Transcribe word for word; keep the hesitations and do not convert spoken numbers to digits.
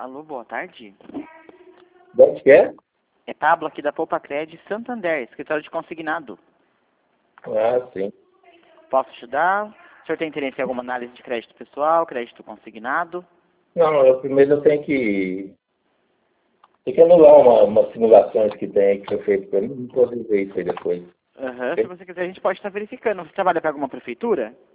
Alô, boa tarde. De onde que é? É Pablo aqui da Poupa Cred Santander, escritório de consignado. Ah, sim. Posso ajudar? O senhor tem interesse em alguma análise de crédito pessoal, crédito consignado? Não, eu, primeiro eu tenho que, tenho que anular uma, umas simulações que tem que foi feito para mim, não posso ver isso aí depois. Aham, se você quiser a gente pode estar verificando. Você trabalha para alguma prefeitura?